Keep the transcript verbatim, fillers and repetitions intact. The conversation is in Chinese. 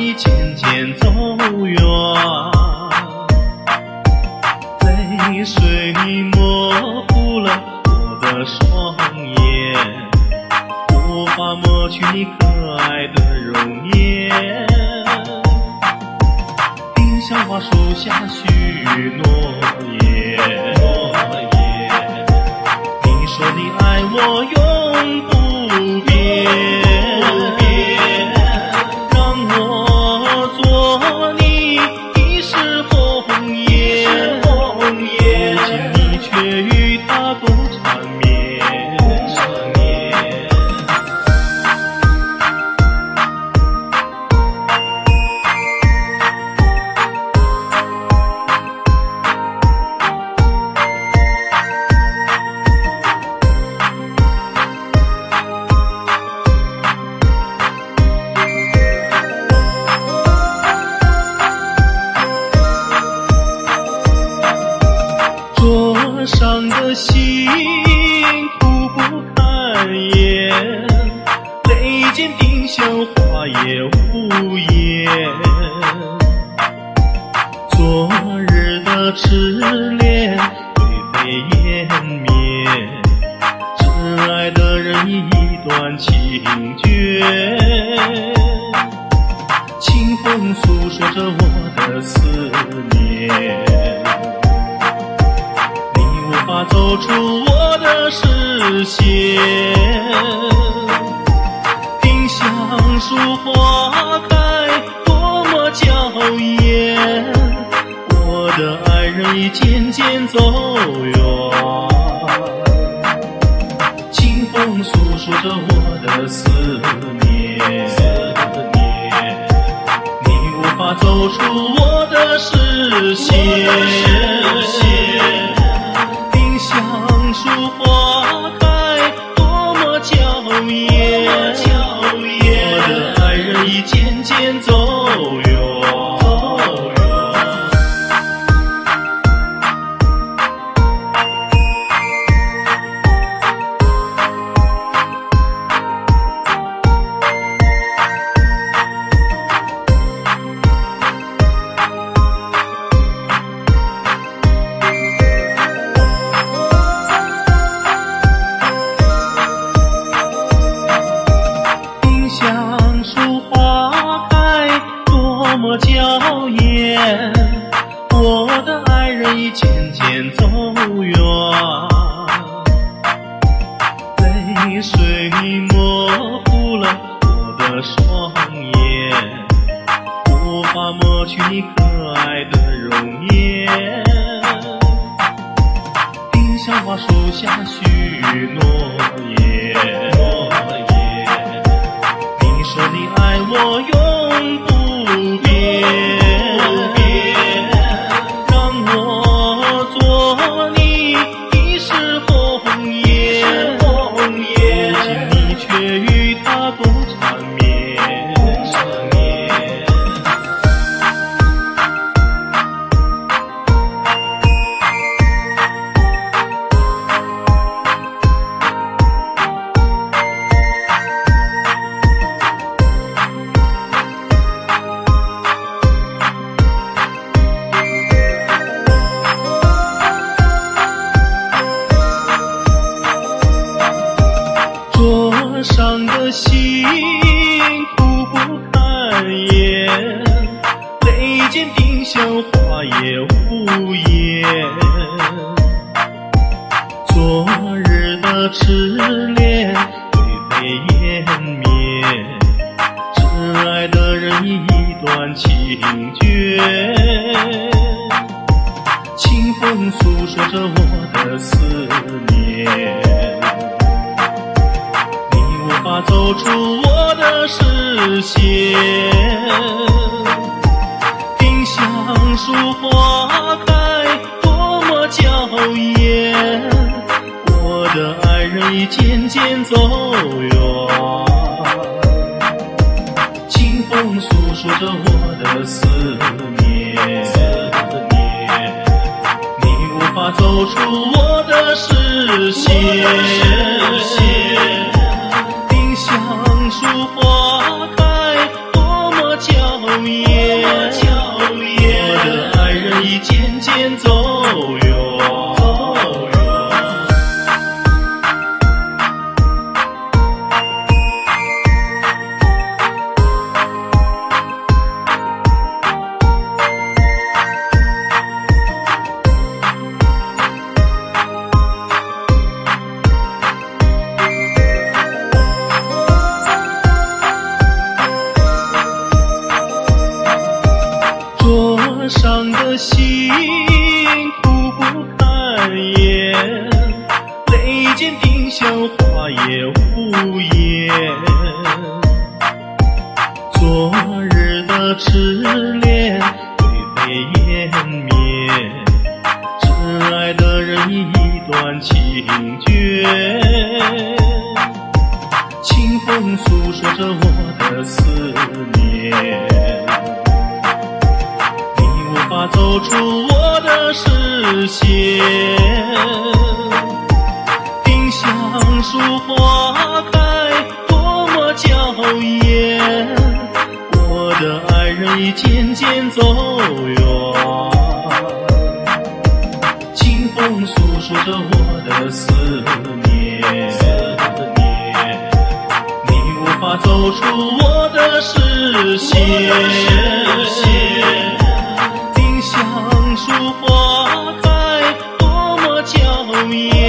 已渐渐走远，泪水模糊了我的双眼，无法抹去你可爱的容颜。丁香花树下许诺言，你说你爱我永不变，让我做你一世红颜，如今你却与他共缠绵。桌上的信苦不堪言，泪溅丁香花也无言。昨日的痴恋灰飞烟灭，挚爱的人已断情绝。清风诉说着我的思念，无法走出我的视线。丁香树花开多么娇艳，我的爱人已渐渐走远。清风诉说着我的思念，你无法走出我的视线。香树花开多么娇艳，我的爱人已渐渐走远。香树花开多么娇艳，我的爱人已渐渐走远。泪水模糊了我的双眼，无法抹去你可爱的容颜。丁香花树下许诺言，说你爱我永不变，让我做你一世红颜，如今你却与他共缠绵。桌上的信苦不堪言，泪溅丁香花也无言。昨日的痴恋灰飞烟灭，挚爱的人已断情绝。清风诉说着我的思念，无法走出我的视线。丁香树花开多么娇艳，我的爱人已渐渐走远。清风诉说着我的思念，你无法走出我的视线。丁香树花开多么娇痴恋灰飞烟灭，挚爱的人一段情诀，清风诉说着我的思念，你无法走出我的视线，丁香树花开多么娇艳，我的爱人已渐渐走远，清风诉说着我的思念，思念，你无法走出我的视线，丁香树花开多么娇艳。